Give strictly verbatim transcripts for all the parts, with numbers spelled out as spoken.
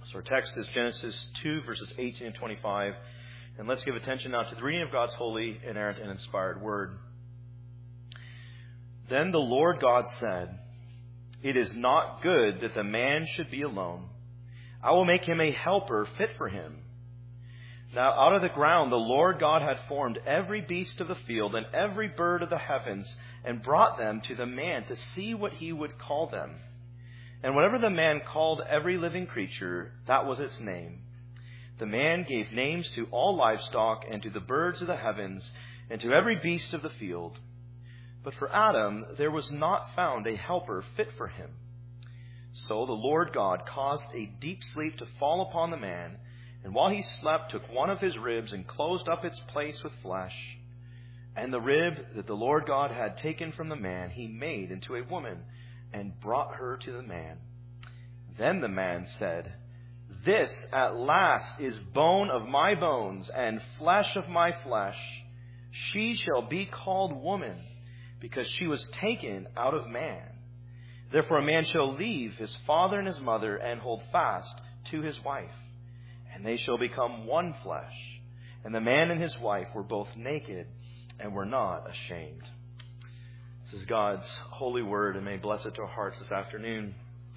So our text is Genesis two, verses eighteen and twenty-five. And let's give attention now to the reading of God's holy, inerrant, and inspired word. Then the Lord God said, "It is not good that the man should be alone. I will make him a helper fit for him." Now out of the ground the Lord God had formed every beast of the field and every bird of the heavens, and brought them to the man to see what he would call them. And whatever the man called every living creature, that was its name. The man gave names to all livestock and to the birds of the heavens and to every beast of the field. But for Adam there was not found a helper fit for him. So the Lord God caused a deep sleep to fall upon the man, and while he slept took one of his ribs and closed up its place with flesh. And the rib that the Lord God had taken from the man he made into a woman, and brought her to the man. Then the man said, "This at last is bone of my bones and flesh of my flesh. She shall be called woman, because she was taken out of man. Therefore a man shall leave his father and his mother and hold fast to his wife, and they shall become one flesh. And the man and his wife were both naked and were not ashamed." This is God's holy word, and may bless it to our hearts this afternoon.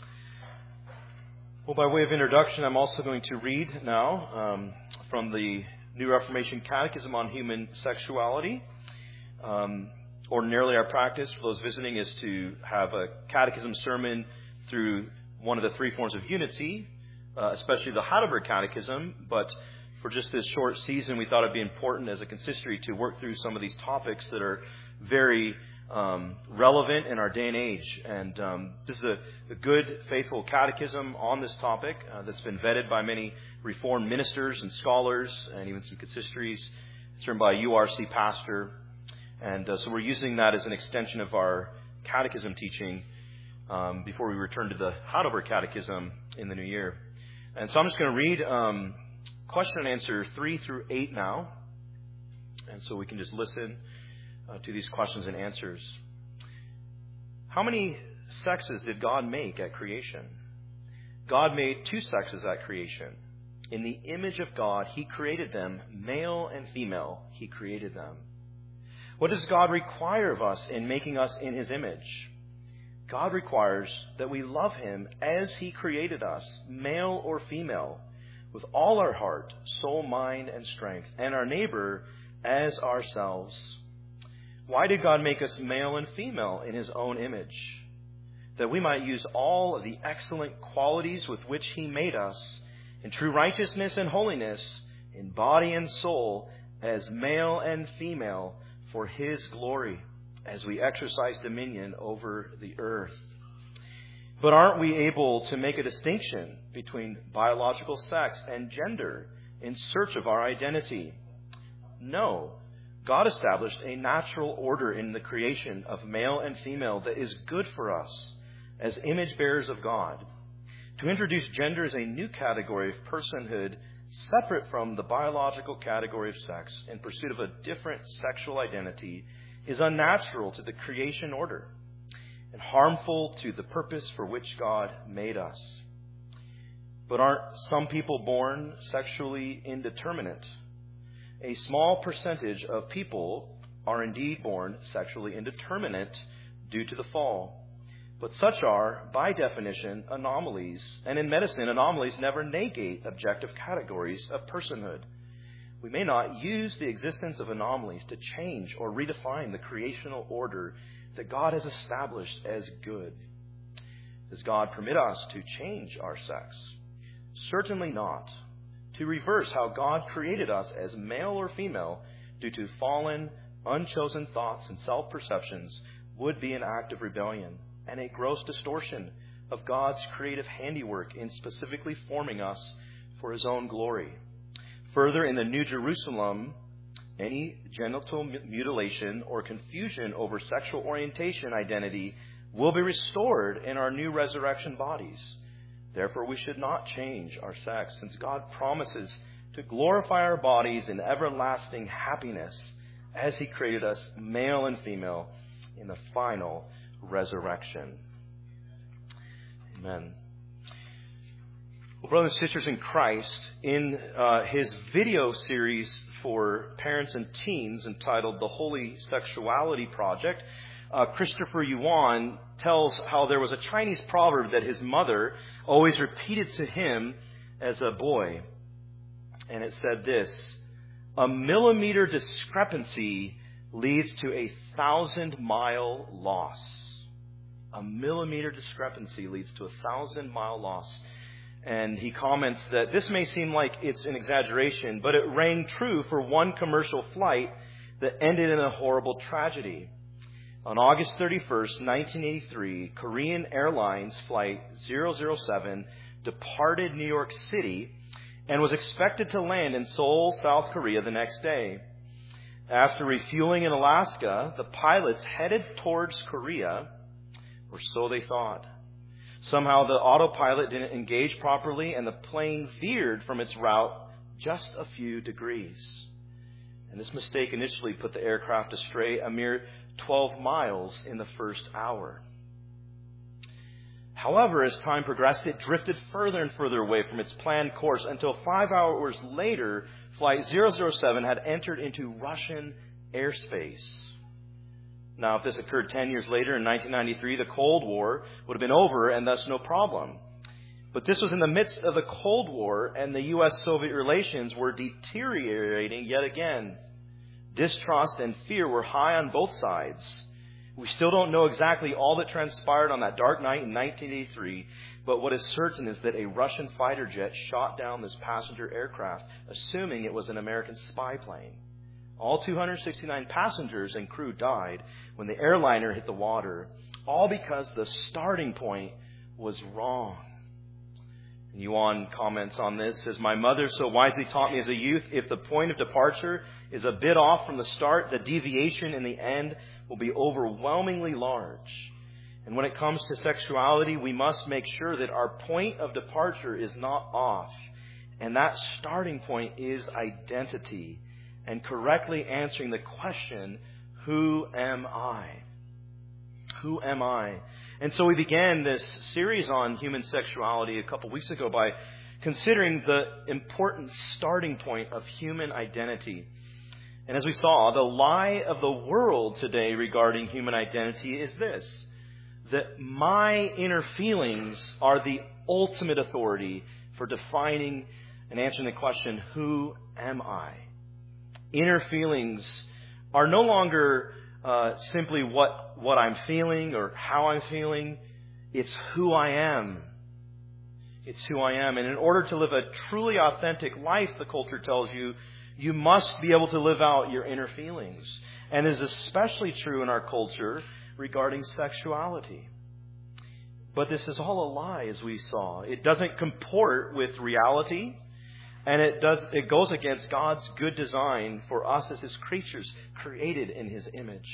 Well, by way of introduction, I'm also going to read now um, from the New Reformation Catechism on Human Sexuality. Um, ordinarily, our practice for those visiting is to have a catechism sermon through one of the three forms of unity, uh, especially the Heidelberg Catechism. But for just this short season, we thought it'd be important as a consistory to work through some of these topics that are very Um, relevant in our day and age. And um, this is a, a good, faithful catechism on this topic uh, that's been vetted by many Reformed ministers and scholars and even some consistories. It's written by a U R C pastor. And uh, so we're using that as an extension of our catechism teaching um, before we return to the Heidelberg Catechism in the new year. And so I'm just going to read um, question and answer three through eight now. And so we can just listen Uh, to these questions and answers. How many sexes did God make at creation? God made two sexes at creation. In the image of God, He created them, male and female. He created them. What does God require of us in making us in His image? God requires that we love Him as He created us, male or female, with all our heart, soul, mind, and strength, and our neighbor as ourselves. Why did God make us male and female in His own image? That we might use all of the excellent qualities with which He made us in true righteousness and holiness, in body and soul, as male and female, for His glory, as we exercise dominion over the earth. But aren't we able to make a distinction between biological sex and gender in search of our identity? No. God established a natural order in the creation of male and female that is good for us as image bearers of God. To introduce gender as a new category of personhood separate from the biological category of sex in pursuit of a different sexual identity is unnatural to the creation order and harmful to the purpose for which God made us. But aren't some people born sexually indeterminate? A small percentage of people are indeed born sexually indeterminate due to the fall. But such are, by definition, anomalies. And in medicine, anomalies never negate objective categories of personhood. We may not use the existence of anomalies to change or redefine the creational order that God has established as good. Does God permit us to change our sex? Certainly not. To reverse how God created us as male or female due to fallen, unchosen thoughts and self-perceptions would be an act of rebellion and a gross distortion of God's creative handiwork in specifically forming us for His own glory. Further, in the New Jerusalem, any genital mutilation or confusion over sexual orientation identity will be restored in our new resurrection bodies. Therefore, we should not change our sex, since God promises to glorify our bodies in everlasting happiness as He created us male and female in the final resurrection. Amen. Well, brothers and sisters in Christ, in uh, his video series for parents and teens entitled The Holy Sexuality Project, uh, Christopher Yuan tells how there was a Chinese proverb that his mother always repeated to him as a boy. And it said this: a millimeter discrepancy leads to a thousand mile loss. A millimeter discrepancy leads to a thousand mile loss. And he comments that this may seem like it's an exaggeration, but it rang true for one commercial flight that ended in a horrible tragedy. On August thirty-first, nineteen eighty-three, Korean Airlines Flight zero zero seven departed New York City and was expected to land in Seoul, South Korea the next day. After refueling in Alaska, the pilots headed towards Korea, or so they thought. Somehow the autopilot didn't engage properly and the plane veered from its route just a few degrees. And this mistake initially put the aircraft astray a mere twelve miles in the first hour. However, as time progressed, it drifted further and further away from its planned course until five hours later, Flight zero zero seven had entered into Russian airspace. Now, if this occurred ten years later in nineteen ninety-three, the Cold War would have been over and thus no problem. But this was in the midst of the Cold War, and the U S Soviet relations were deteriorating yet again. Distrust and fear were high on both sides. We still don't know exactly all that transpired on that dark night in nineteen eighty-three, but what is certain is that a Russian fighter jet shot down this passenger aircraft, assuming it was an American spy plane. All two hundred sixty-nine passengers and crew died when the airliner hit the water, all because the starting point was wrong. And Yuan comments on this, says, my mother so wisely taught me as a youth, if the point of departure is a bit off from the start, the deviation in the end will be overwhelmingly large. And when it comes to sexuality, we must make sure that our point of departure is not off. And that starting point is identity. And correctly answering the question, who am I? Who am I? And so we began this series on human sexuality a couple weeks ago by considering the important starting point of human identity. And as we saw, the lie of the world today regarding human identity is this: that my inner feelings are the ultimate authority for defining and answering the question, who am I? Inner feelings are no longer uh, simply what, what I'm feeling or how I'm feeling. It's who I am. It's who I am. And in order to live a truly authentic life, the culture tells you, you must be able to live out your inner feelings. And it is especially true in our culture regarding sexuality. But this is all a lie, as we saw. It doesn't comport with reality. And it does. It goes against God's good design for us as His creatures, created in His image.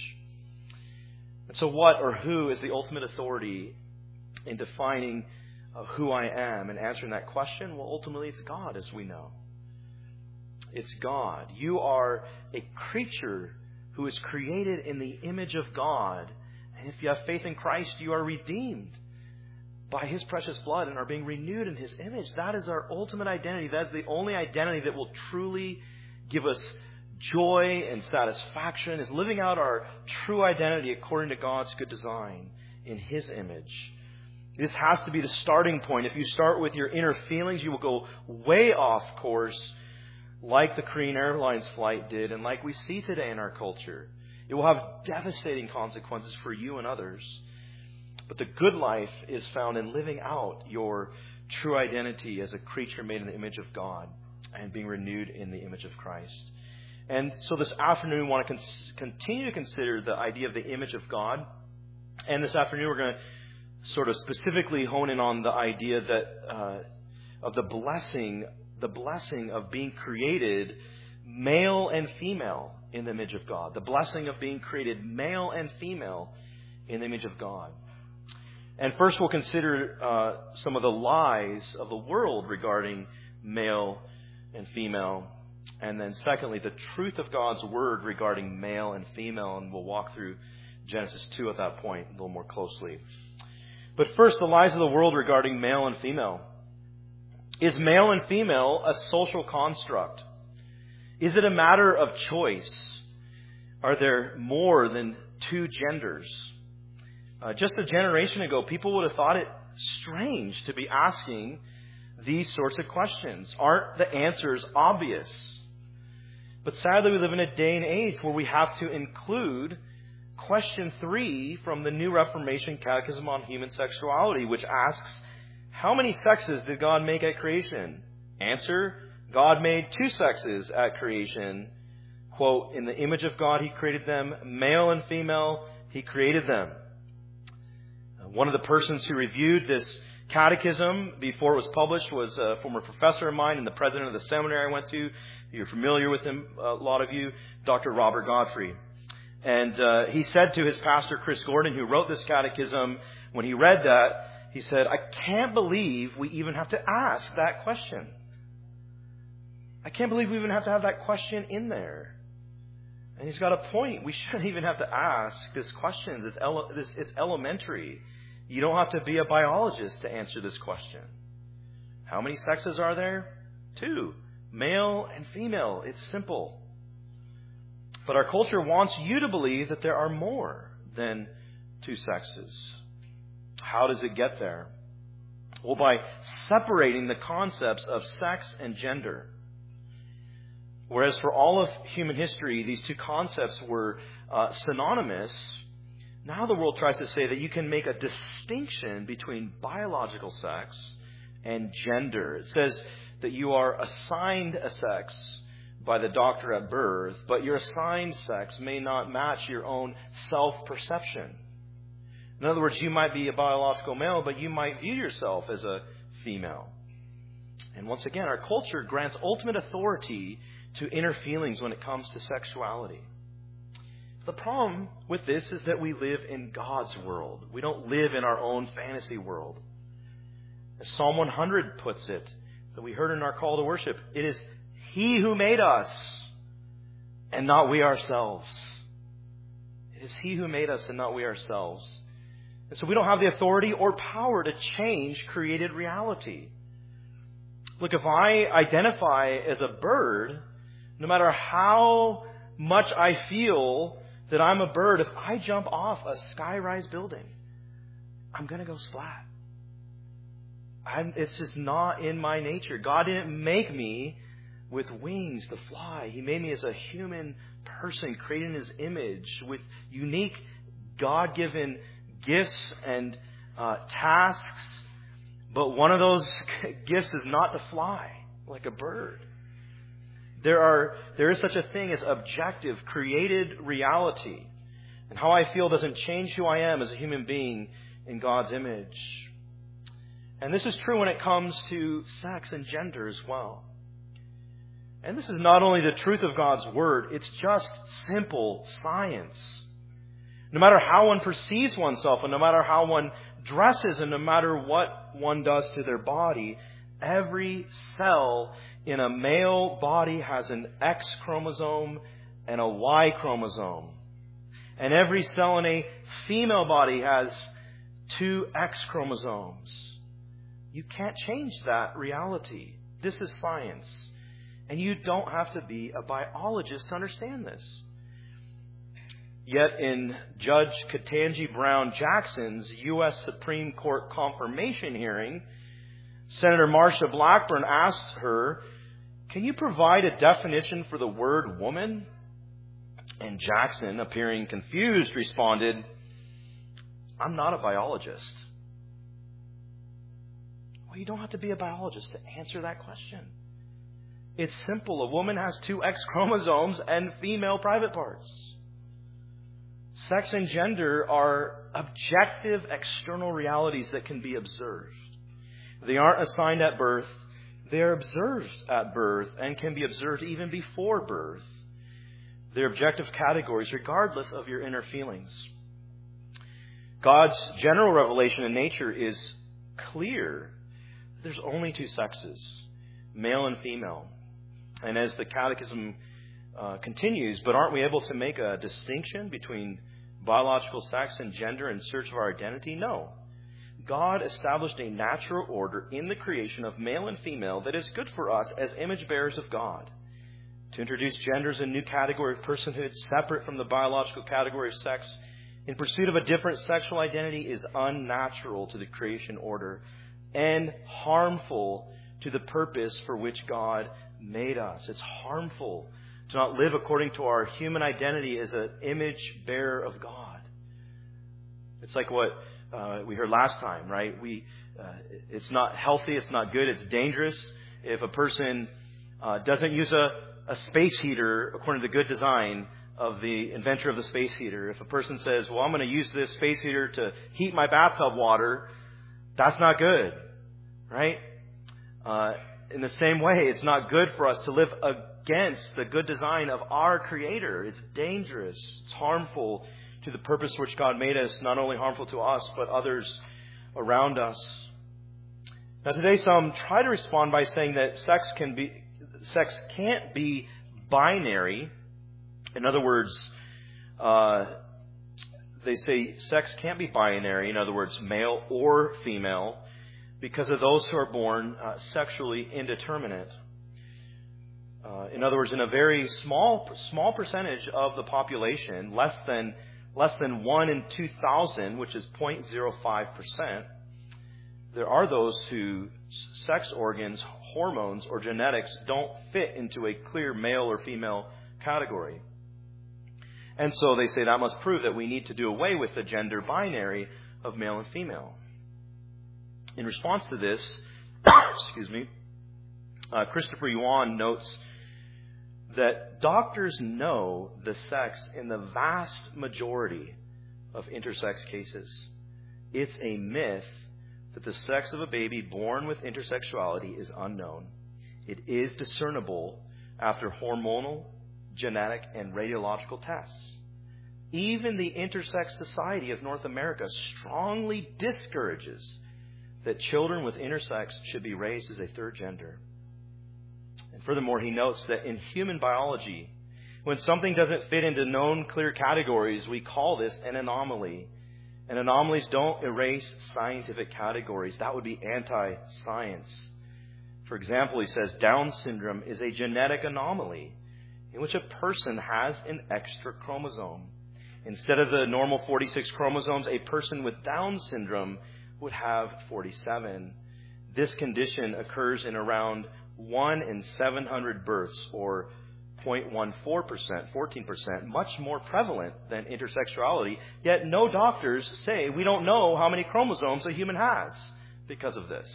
And so what or who is the ultimate authority in defining uh, who I am and answering that question? Well, ultimately it's God, as we know. It's God. You are a creature who is created in the image of God. And if you have faith in Christ, you are redeemed by His precious blood and are being renewed in His image. That is our ultimate identity. That is the only identity that will truly give us joy and satisfaction, is living out our true identity according to God's good design in His image. This has to be the starting point. If you start with your inner feelings, you will go way off course, like the Korean Airlines flight did and like we see today in our culture. It will have devastating consequences for you and others. But the good life is found in living out your true identity as a creature made in the image of God and being renewed in the image of Christ. And so this afternoon, we want to con- continue to consider the idea of the image of God. And this afternoon, we're going to sort of specifically hone in on the idea that uh, of the blessing, the blessing of being created male and female in the image of God. The blessing of being created male and female in the image of God. And first we'll consider uh, some of the lies of the world regarding male and female. And then secondly, the truth of God's Word regarding male and female. And we'll walk through Genesis two at that point a little more closely. But first, the lies of the world regarding male and female. Is male and female a social construct? Is it a matter of choice? Are there more than two genders? Uh, just a generation ago, people would have thought it strange to be asking these sorts of questions. Aren't the answers obvious? But sadly, we live in a day and age where we have to include question three from the New Reformation Catechism on Human Sexuality, which asks, how many sexes did God make at creation? Answer, God made two sexes at creation. Quote, in the image of God He created them, male and female He created them. One of the persons who reviewed this catechism before it was published was a former professor of mine and the president of the seminary I went to. You're familiar with him, a lot of you, Doctor Robert Godfrey. And uh, he said to his pastor, Chris Gordon, who wrote this catechism, when he read that, he said, I can't believe we even have to ask that question. I can't believe we even have to have that question in there. And he's got a point. We shouldn't even have to ask this question. It's, ele- this, it's elementary. You don't have to be a biologist to answer this question. How many sexes are there? Two. Male and female. It's simple. But our culture wants you to believe that there are more than two sexes. How does it get there? Well, by separating the concepts of sex and gender. Whereas for all of human history, these two concepts were uh, synonymous, now the world tries to say that you can make a distinction between biological sex and gender. It says that you are assigned a sex by the doctor at birth, but your assigned sex may not match your own self-perception. In other words, you might be a biological male, but you might view yourself as a female. And once again, our culture grants ultimate authority to inner feelings when it comes to sexuality. The problem with this is that we live in God's world. We don't live in our own fantasy world. As Psalm one hundred puts it, that we heard in our call to worship, it is He who made us and not we ourselves. It is He who made us and not we ourselves. And so we don't have the authority or power to change created reality. Look, if I identify as a bird, no matter how much I feel that I'm a bird, if I jump off a sky-rise building, I'm going to go splat. I'm, it's just not in my nature. God didn't make me with wings to fly. He made me as a human person created in His image with unique God-given gifts and uh, tasks. But one of those gifts is not to fly like a bird. There are there is such a thing as objective, created reality. And how I feel doesn't change who I am as a human being in God's image. And this is true when it comes to sex and gender as well. And this is not only the truth of God's Word, it's just simple science. No matter how one perceives oneself, and no matter how one dresses, and no matter what one does to their body, every cell in a male body has an X chromosome and a Y chromosome. And every cell in a female body has two X chromosomes. You can't change that reality. This is science. And you don't have to be a biologist to understand this. Yet in Judge Ketanji Brown Jackson's U S Supreme Court confirmation hearing, Senator Marsha Blackburn asked her, can you provide a definition for the word woman? And Jackson, appearing confused, responded, I'm not a biologist. Well, you don't have to be a biologist to answer that question. It's simple. A woman has two X chromosomes and female private parts. Sex and gender are objective external realities that can be observed. They aren't assigned at birth. They are observed at birth and can be observed even before birth. They're objective categories regardless of your inner feelings. God's general revelation in nature is clear. There's only two sexes, male and female. And as the catechism uh, continues, but aren't we able to make a distinction between biological sex and gender in search of our identity? No. God established a natural order in the creation of male and female that is good for us as image bearers of God. To introduce gender as a new category of personhood separate from the biological category of sex in pursuit of a different sexual identity is unnatural to the creation order and harmful to the purpose for which God made us. It's harmful to not live according to our human identity as an image bearer of God. It's like what uh, we heard last time, right? We, uh, it's not healthy, it's not good, it's dangerous. If a person uh, doesn't use a, a space heater according to the good design of the inventor of the space heater, if a person says, well, I'm going to use this space heater to heat my bathtub water, that's not good, right? Uh, in the same way, it's not good for us to live against the good design of our Creator. It's dangerous. It's harmful to the purpose for which God made us, not only harmful to us, but others around us. Now today some try to respond by saying that sex can be, sex can't be binary. In other words, uh, they say sex can't be binary, in other words, male or female, because of those who are born uh, sexually indeterminate. Uh, in other words, in a very small small percentage of the population, less than less than one in two thousand, which is zero point zero five percent, there are those whose sex organs, hormones, or genetics don't fit into a clear male or female category. And so they say that must prove that we need to do away with the gender binary of male and female. In response to this, excuse me, uh, Christopher Yuan notes that doctors know the sex in the vast majority of intersex cases. It's a myth that the sex of a baby born with intersexuality is unknown. It is discernible after hormonal, genetic, and radiological tests. Even the Intersex Society of North America strongly discourages that children with intersex should be raised as a third gender. And furthermore, he notes that in human biology, when something doesn't fit into known clear categories, we call this an anomaly. And anomalies don't erase scientific categories. That would be anti-science. For example, he says Down syndrome is a genetic anomaly in which a person has an extra chromosome. Instead of the normal forty-six chromosomes, a person with Down syndrome would have forty-seven. This condition occurs in around one in seven hundred births, or zero point one four percent, fourteen percent, much more prevalent than intersexuality. Yet no doctors say we don't know how many chromosomes a human has because of this.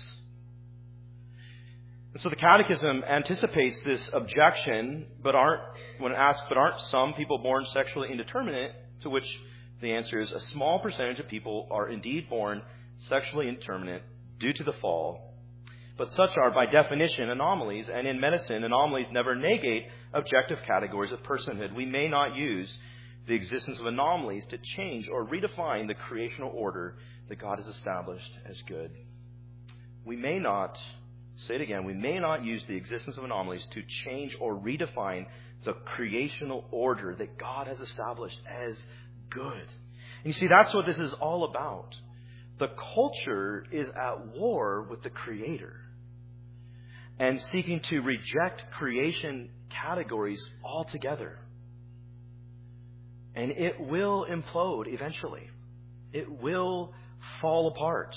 And so the Catechism anticipates this objection, but aren't, when asked, but aren't some people born sexually indeterminate? To which the answer is a small percentage of people are indeed born sexually indeterminate due to the fall. But such are, by definition, anomalies, and in medicine, anomalies never negate objective categories of personhood. We may not use the existence of anomalies to change or redefine the creational order that God has established as good. We may not, say it again, we may not use the existence of anomalies to change or redefine the creational order that God has established as good. And you see, that's what this is all about. The culture is at war with the Creator and seeking to reject creation categories altogether. And it will implode eventually. It will fall apart.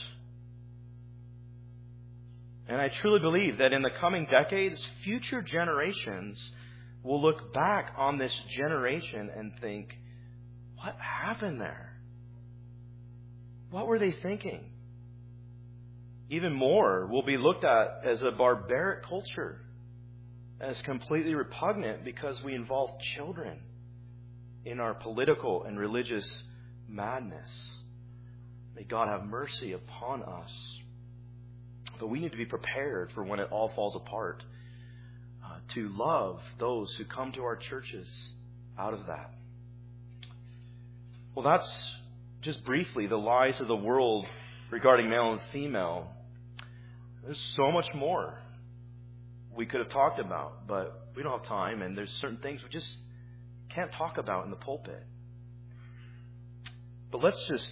And I truly believe that in the coming decades, future generations will look back on this generation and think, what happened there? What were they thinking? Even more will be looked at as a barbaric culture, as completely repugnant because we involve children in our political and religious madness. May God have mercy upon us. But we need to be prepared for when it all falls apart, uh, to love those who come to our churches out of that. Well, that's just briefly the lies of the world regarding male and female. There's so much more we could have talked about, but we don't have time, and there's certain things we just can't talk about in the pulpit. But let's just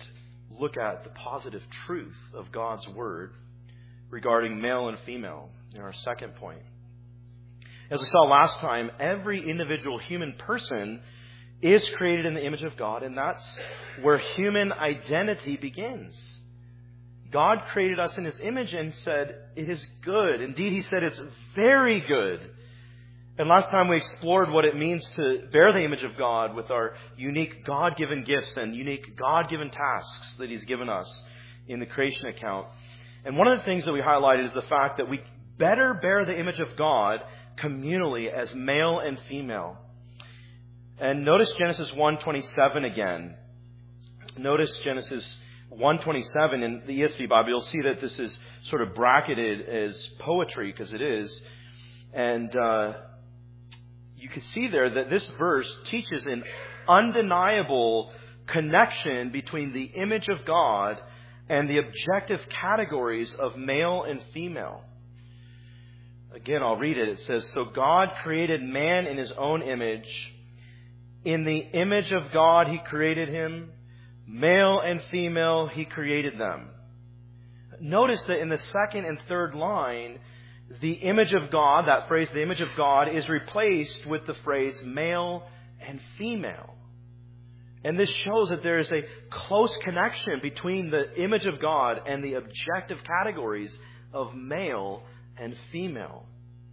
look at the positive truth of God's Word regarding male and female in our second point. As we saw last time, every individual human person is created in the image of God, and that's where human identity begins. God created us in His image and said, it is good. Indeed, He said it's very good. And last time we explored what it means to bear the image of God with our unique God-given gifts and unique God-given tasks that He's given us in the creation account. And one of the things that we highlighted is the fact that we better bear the image of God communally as male and female. And notice Genesis one twenty-seven again. Notice Genesis one twenty-seven in the E S V Bible. You'll see that this is sort of bracketed as poetry, because it is. And uh, you can see there that this verse teaches an undeniable connection between the image of God and the objective categories of male and female. Again, I'll read it. It says, "So God created man in His own image. In the image of God He created him. Male and female He created them." Notice that in the second and third line, the image of God, that phrase, the image of God, is replaced with the phrase male and female. And this shows that there is a close connection between the image of God and the objective categories of male and female.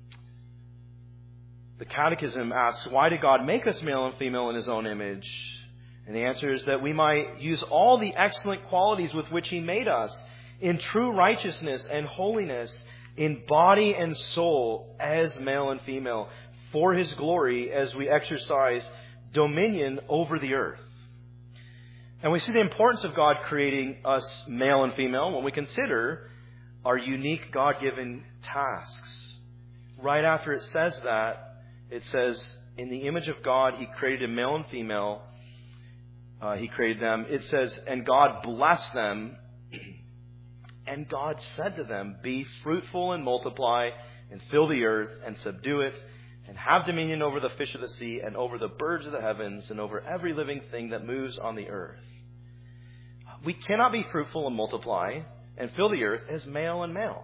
The Catechism asks, why did God make us male and female in His own image? And the answer is that we might use all the excellent qualities with which He made us in true righteousness and holiness, in body and soul, as male and female, for His glory, as we exercise dominion over the earth. And we see the importance of God creating us male and female when we consider our unique God-given tasks. Right after it says that, it says, in the image of God He created male and female. Uh, he created them. It says, and God blessed them. And God said to them, be fruitful and multiply and fill the earth and subdue it and have dominion over the fish of the sea and over the birds of the heavens and over every living thing that moves on the earth. We cannot be fruitful and multiply and fill the earth as male and male,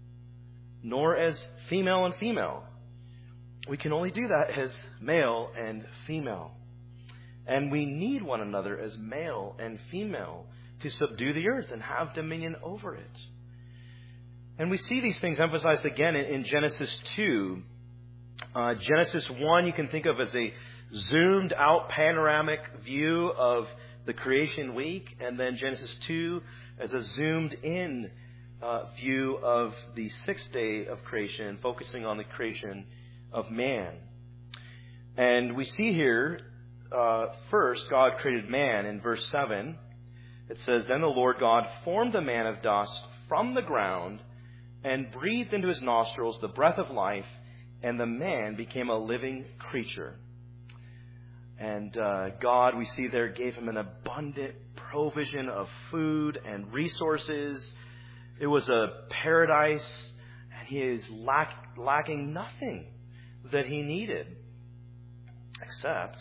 nor as female and female. We can only do that as male and female. And we need one another as male and female to subdue the earth and have dominion over it. And we see these things emphasized again in, in Genesis two. Uh, Genesis one you can think of as a zoomed out panoramic view of the creation week, and then Genesis two as a zoomed in uh, view of the sixth day of creation, focusing on the creation of man. And we see here, uh, first, God created man in verse seven. It says, then the Lord God formed the man of dust from the ground and breathed into his nostrils the breath of life, and the man became a living creature. And uh, God, we see there, gave him an abundant provision of food and resources. It was a paradise, and he is lack, lacking nothing that he needed, except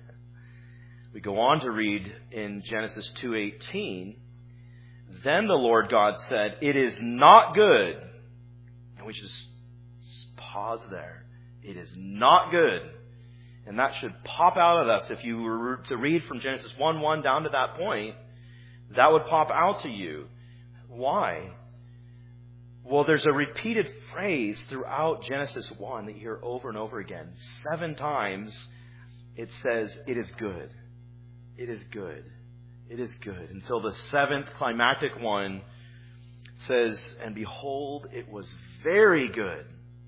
we go on to read in Genesis two eighteen, then the Lord God said, it is not good. And we just pause there. It is not good. And that should pop out at us. If you were to read from Genesis one one down to that point, that would pop out to you. Why? Well, there's a repeated phrase throughout Genesis one that you hear over and over again. Seven times it says, it is good. It is good. It is good. Until the seventh climactic one says, and behold, it was very good.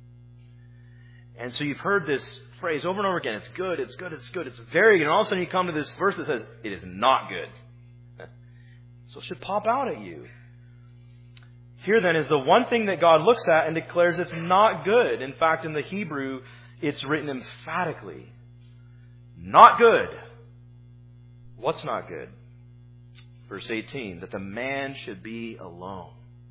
And so you've heard this phrase over and over again. It's good, it's good, it's good, it's very good. And all of a sudden you come to this verse that says, it is not good. So it should pop out at you. Here then is the one thing that God looks at and declares it's not good. In fact, in the Hebrew, it's written emphatically. Not good. What's not good? Verse eighteen, that the man should be alone.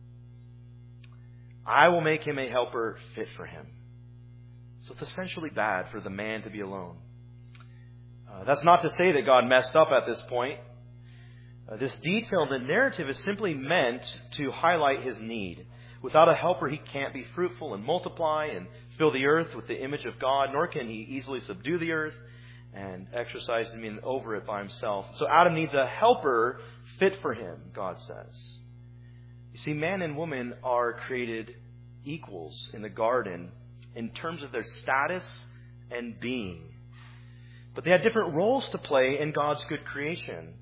I will make him a helper fit for him. So it's essentially bad for the man to be alone. Uh, that's not to say that God messed up at this point. Uh, this detail in the narrative is simply meant to highlight his need. Without a helper, he can't be fruitful and multiply and fill the earth with the image of God, nor can he easily subdue the earth and exercise dominion over it by himself. So Adam needs a helper fit for him, God says. You see, man and woman are created equals in the garden in terms of their status and being. But they had different roles to play in God's good creation.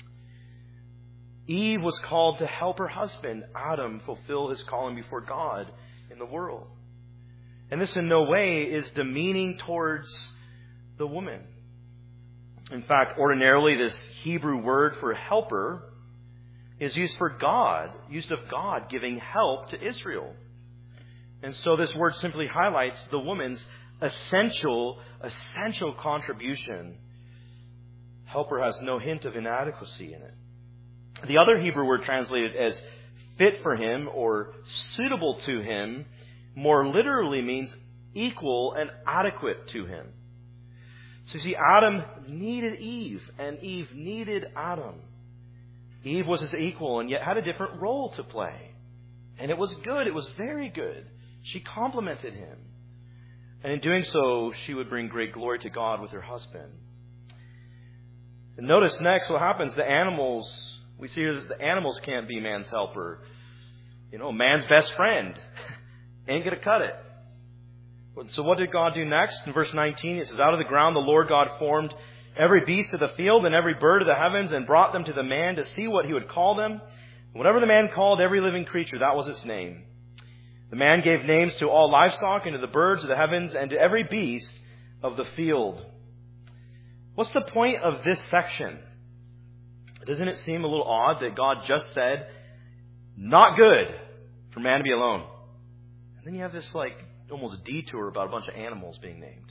Eve was called to help her husband, Adam, fulfill his calling before God in the world. And this in no way is demeaning towards the woman. In fact, ordinarily this Hebrew word for helper is used for God, used of God giving help to Israel. And so this word simply highlights the woman's essential, essential contribution. Helper has no hint of inadequacy in it. The other Hebrew word translated as fit for him or suitable to him more literally means equal and adequate to him. So you see, Adam needed Eve and Eve needed Adam. Eve was his equal and yet had a different role to play. And it was good. It was very good. She complemented him. And in doing so, she would bring great glory to God with her husband. And notice next what happens. The animals, we see here that the animals can't be man's helper. You know, man's best friend ain't going to cut it. So what did God do next? In verse nineteen, it says, out of the ground the Lord God formed every beast of the field and every bird of the heavens and brought them to the man to see what he would call them. And whatever the man called every living creature, that was its name. The man gave names to all livestock and to the birds of the heavens and to every beast of the field. What's the point of this section? Doesn't it seem a little odd that God just said, not good for man to be alone? And then you have this like almost detour about a bunch of animals being named.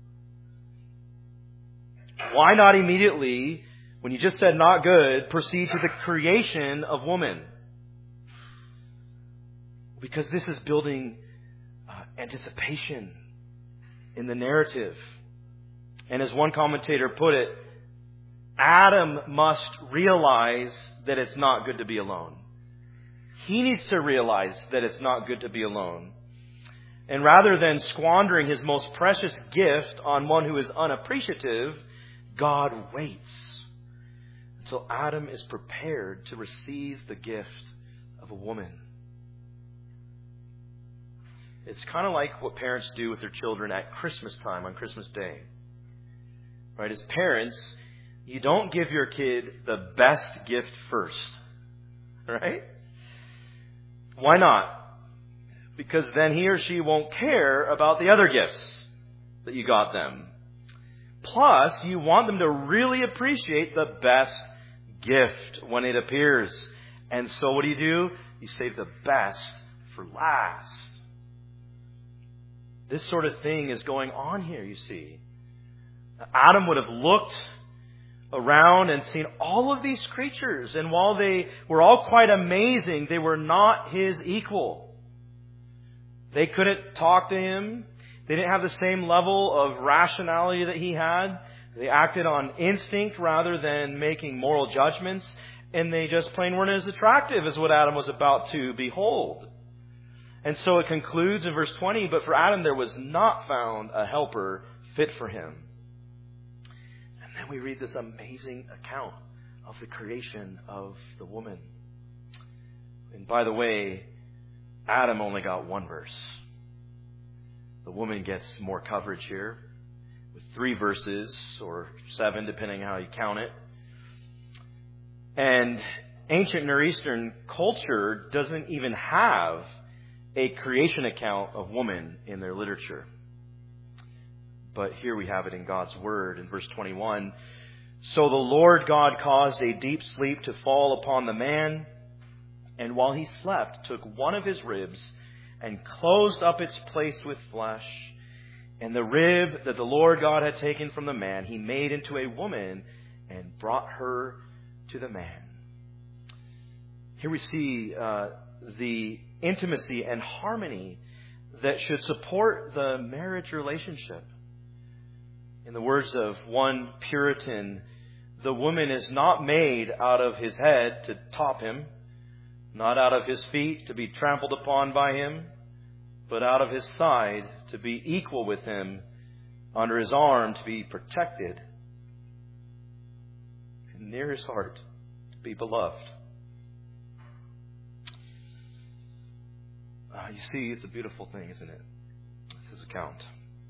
Why not immediately, when you just said not good, proceed to the creation of woman? Because this is building uh, anticipation in the narrative. And as one commentator put it, Adam must realize that it's not good to be alone. He needs to realize that it's not good to be alone. And rather than squandering his most precious gift on one who is unappreciative, God waits until Adam is prepared to receive the gift of a woman. It's kind of like what parents do with their children at Christmas time, on Christmas Day. Right? As parents, you don't give your kid the best gift first. Right? Why not? Because then he or she won't care about the other gifts that you got them. Plus, you want them to really appreciate the best gift when it appears. And so what do you do? You save the best for last. This sort of thing is going on here, you see. Adam would have looked around and seen all of these creatures. And while they were all quite amazing, they were not his equal. They couldn't talk to him. They didn't have the same level of rationality that he had. They acted on instinct rather than making moral judgments. And they just plain weren't as attractive as what Adam was about to behold. And so it concludes in verse twenty, but for Adam there was not found a helper fit for him. And then we read this amazing account of the creation of the woman. And by the way, Adam only got one verse. The woman gets more coverage here with three verses, or seven, depending on how you count it. And ancient Near Eastern culture doesn't even have a creation account of woman in their literature. But here we have it in God's Word in verse twenty-one. So the Lord God caused a deep sleep to fall upon the man, and while he slept, took one of his ribs and closed up its place with flesh. And the rib that the Lord God had taken from the man, he made into a woman and brought her to the man. Here we see uh, the intimacy and harmony that should support the marriage relationship. In the words of one Puritan the woman is not made out of his head to top him, not out of his feet to be trampled upon by him, but out of his side to be equal with him, under his arm to be protected, and near his heart to be beloved. Uh, you see, it's a beautiful thing, isn't it? His account.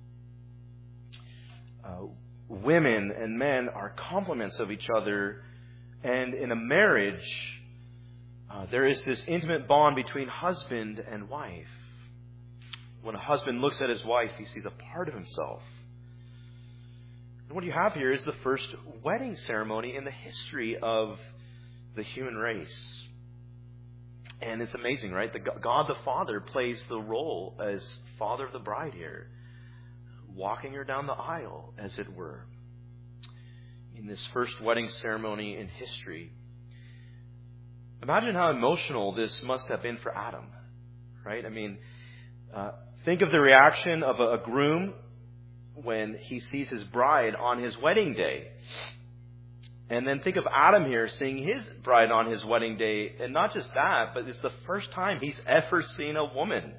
Uh, women and men are complements of each other, and in a marriage, uh, there is this intimate bond between husband and wife. When a husband looks at his wife, he sees a part of himself. And what you have here is the first wedding ceremony in the history of the human race. And it's amazing, right? The God the Father plays the role as father of the bride here, walking her down the aisle, as it were, in this first wedding ceremony in history. Imagine how emotional this must have been for Adam, right? I mean, uh, think of the reaction of a, a groom when he sees his bride on his wedding day. And then think of Adam here seeing his bride on his wedding day. And not just that, but it's the first time he's ever seen a woman.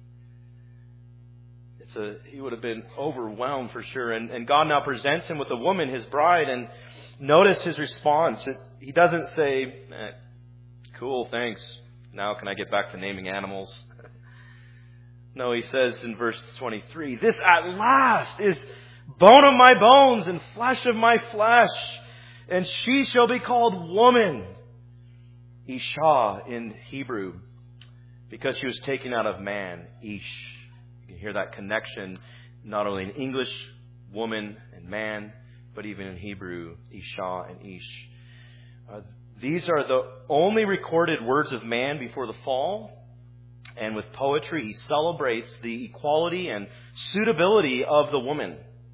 It's a, he would have been overwhelmed for sure. And, and God now presents him with a woman, his bride. And notice his response. It, he doesn't say, eh, cool, thanks. Now can I get back to naming animals? No, he says in verse twenty-three, this at last is bone of my bones and flesh of my flesh, and she shall be called woman, Isha in Hebrew, because she was taken out of man, Ish. You can hear that connection not only in English, woman and man, but even in Hebrew, Isha and Ish. Uh, these are the only recorded words of man before the fall. And with poetry, he celebrates the equality and suitability of the woman.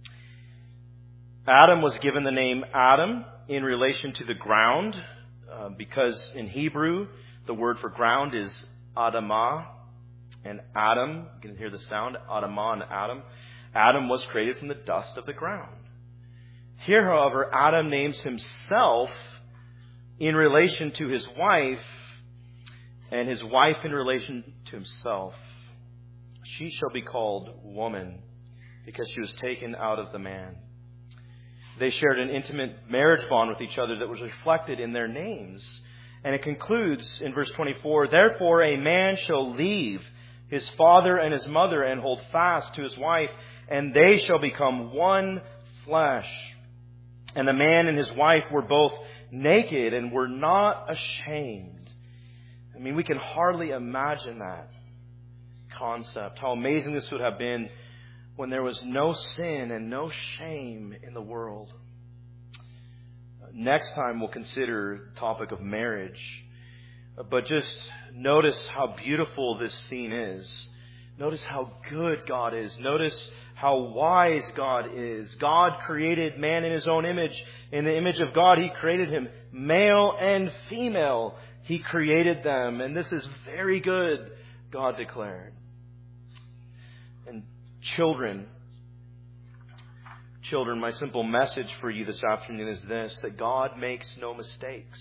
Adam was given the name Adam in relation to the ground, uh, because in Hebrew, the word for ground is Adamah. And Adam, you can hear the sound, Adamah and Adam. Adam was created from the dust of the ground. Here, however, Adam names himself in relation to his wife, and his wife in relation to himself. She shall be called woman, because she was taken out of the man. They shared an intimate marriage bond with each other that was reflected in their names. And it concludes in verse twenty-four, therefore a man shall leave his father and his mother and hold fast to his wife, and they shall become one flesh. And the man and his wife were both naked and were not ashamed. I mean, we can hardly imagine that concept. How amazing this would have been when there was no sin and no shame in the world. Next time we'll consider the topic of marriage. But just notice how beautiful this scene is. Notice how good God is. Notice how wise God is. God created man in his own image. In the image of God, he created him. Male and female, he created them. And this is very good, God declared. And children, children, my simple message for you this afternoon is this, that God makes no mistakes.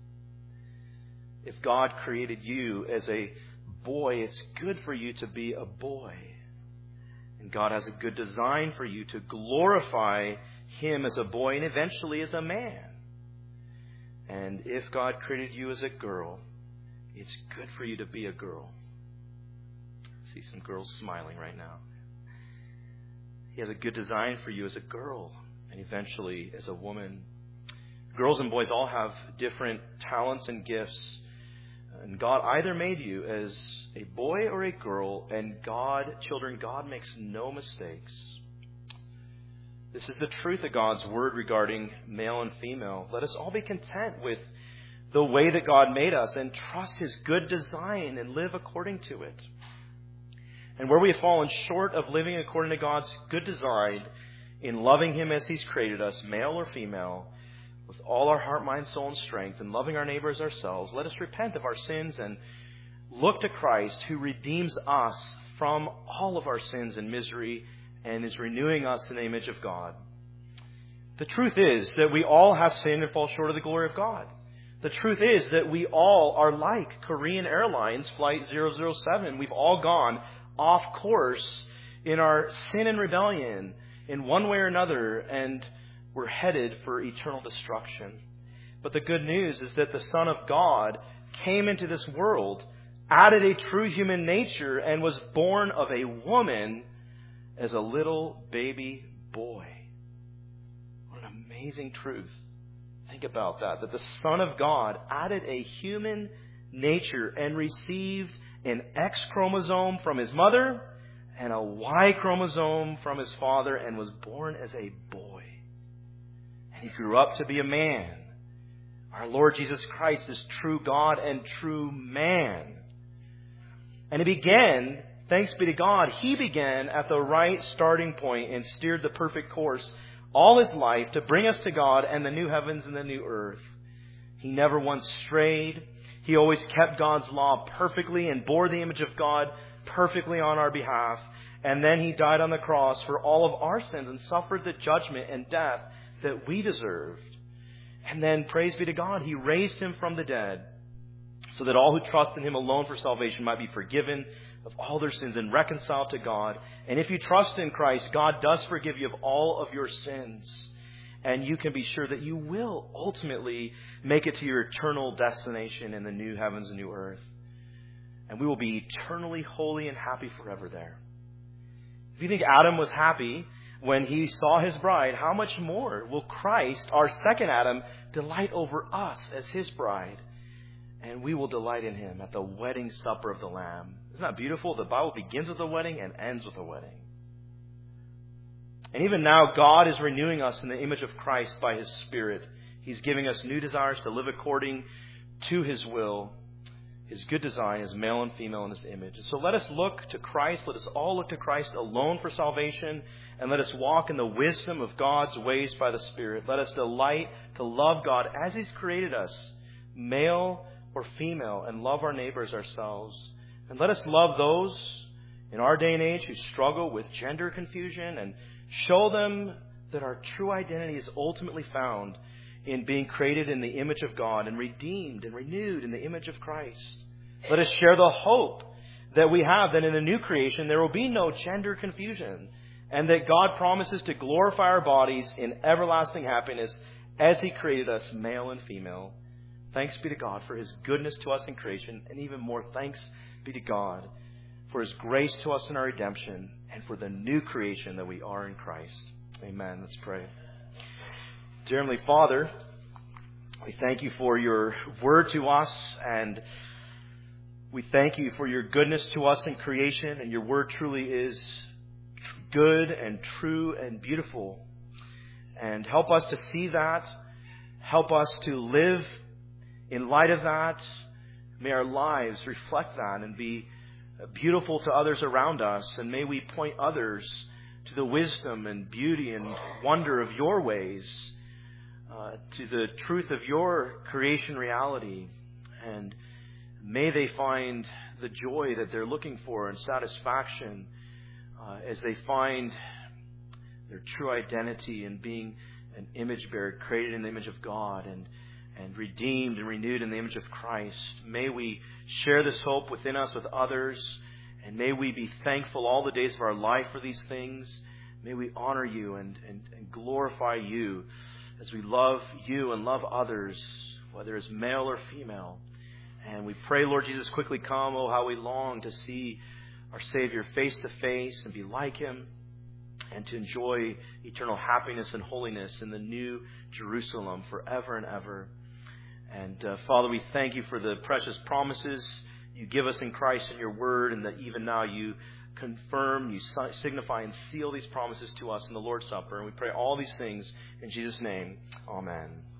If God created you as a boy, it's good for you to be a boy. And God has a good design for you to glorify Him as a boy and eventually as a man. And if God created you as a girl, it's good for you to be a girl. I see some girls smiling right now. He has a good design for you as a girl and eventually as a woman. Girls and boys all have different talents and gifts. And God either made you as a boy or a girl, and God, children, God makes no mistakes. This is the truth of God's word regarding male and female. Let us all be content with the way that God made us and trust His good design and live according to it. And where we have fallen short of living according to God's good design in loving Him as He's created us, male or female, with all our heart, mind, soul, and strength, and loving our neighbors ourselves, let us repent of our sins and look to Christ, who redeems us from all of our sins and misery and is renewing us in the image of God. The truth is that we all have sinned and fall short of the glory of God. The truth is that we all are like Korean Airlines Flight zero zero seven. We've all gone off course in our sin and rebellion in one way or another, and we're headed for eternal destruction. But the good news is that the Son of God came into this world, added a true human nature, and was born of a woman as a little baby boy. What an amazing truth. Think about that, that the Son of God added a human nature and received an X chromosome from his mother and a Y chromosome from his father and was born as a boy. And he grew up to be a man. Our Lord Jesus Christ is true God and true man. And he began, thanks be to God, he began at the right starting point and steered the perfect course all his life to bring us to God and the new heavens and the new earth. He never once strayed. He always kept God's law perfectly and bore the image of God perfectly on our behalf. And then he died on the cross for all of our sins and suffered the judgment and death that we deserved. And then, praise be to God, he raised him from the dead so that all who trust in him alone for salvation might be forgiven of all their sins and reconciled to God. And if you trust in Christ, God does forgive you of all of your sins. And you can be sure that you will ultimately make it to your eternal destination in the new heavens and new earth. And we will be eternally holy and happy forever there. If you think Adam was happy when he saw his bride, how much more will Christ, our second Adam, delight over us as his bride? And we will delight in him at the wedding supper of the Lamb. Isn't that beautiful? The Bible begins with a wedding and ends with a wedding. And even now, God is renewing us in the image of Christ by his Spirit. He's giving us new desires to live according to his will. His good design is male and female in his image. And so let us look to Christ. Let us all look to Christ alone for salvation. And let us walk in the wisdom of God's ways by the Spirit. Let us delight to love God as he's created us, male or female, and love our neighbors ourselves. And let us love those in our day and age who struggle with gender confusion and show them that our true identity is ultimately found in being created in the image of God and redeemed and renewed in the image of Christ. Let us share the hope that we have that in the new creation there will be no gender confusion and that God promises to glorify our bodies in everlasting happiness as he created us male and female. Thanks be to God for his goodness to us in creation, and even more thanks be to God for his grace to us in our redemption and for the new creation that we are in Christ. Amen. Let's pray. Dear Heavenly Father, we thank you for your word to us, and we thank you for your goodness to us in creation, and your word truly is good and true and beautiful. And help us to see that. Help us to live in light of that. May our lives reflect that and be beautiful to others around us. And may we point others to the wisdom and beauty and wonder of your ways, uh, to the truth of your creation reality. And may they find the joy that they're looking for and satisfaction uh, as they find their true identity in being an image bearer, created in the image of God and and redeemed and renewed in the image of Christ. May we share this hope within us with others, and may we be thankful all the days of our life for these things. May we honor you and, and, and glorify you as we love you and love others, whether it's male or female. And we pray, Lord Jesus, quickly come. Oh, how we long to see our Savior face to face and be like him, and to enjoy eternal happiness and holiness in the new Jerusalem forever and ever. And uh, Father, we thank you for the precious promises you give us in Christ and your word, and that even now you confirm, you signify and seal these promises to us in the Lord's Supper. And we pray all these things in Jesus' name. Amen.